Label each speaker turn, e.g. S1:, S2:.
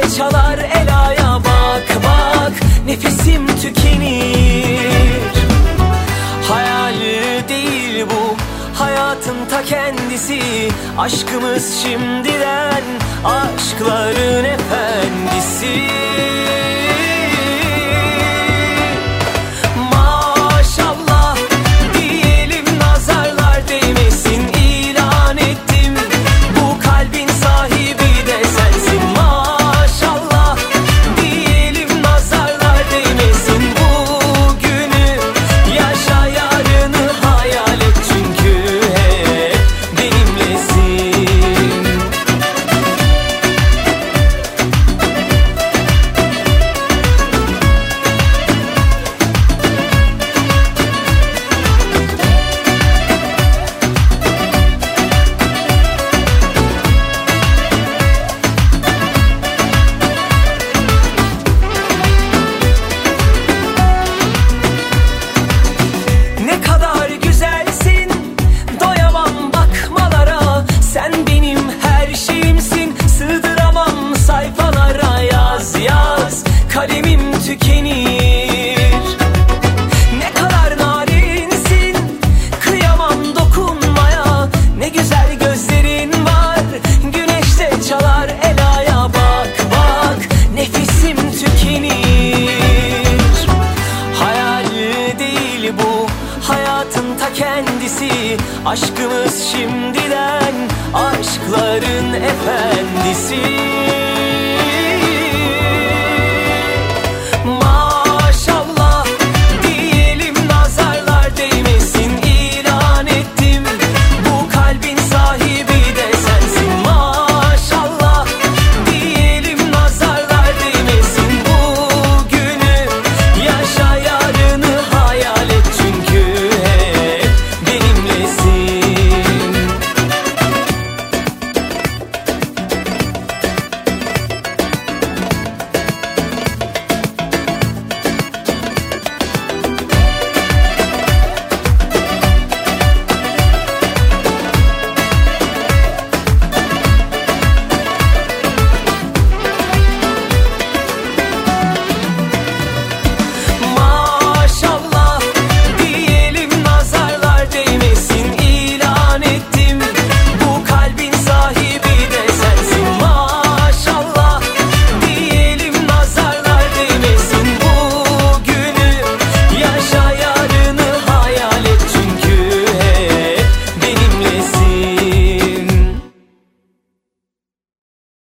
S1: çalar Ela'ya bak bak, nefesim tükenir. Hayal değil bu, hayatın ta kendisi. Aşkımız şimdiden, aşkların efendisi. Maşallah diyelim, nazarlar değmesin. İlan ettim, bu kalbin sahibi de sensin. Maşallah diyelim, nazarlar değmesin. Bugünü yaşa, yarını hayal et, çünkü hep benimlesin. Ne kadar güzelsin, doyamam bakmalara. Sen benim her şeyimsin, sığdıramam sayfalara. Yaz yaz, kalemim tükenir. Ne kadar narinsin, kıyamam dokunmaya. Ne güzel gözlerin var, güneşte çalar Ela'ya bak bak, nefesim tükenir. Hayal değil bu, hayatın ta kendisi. Aşkımız şimdiden, aşkların efendisi.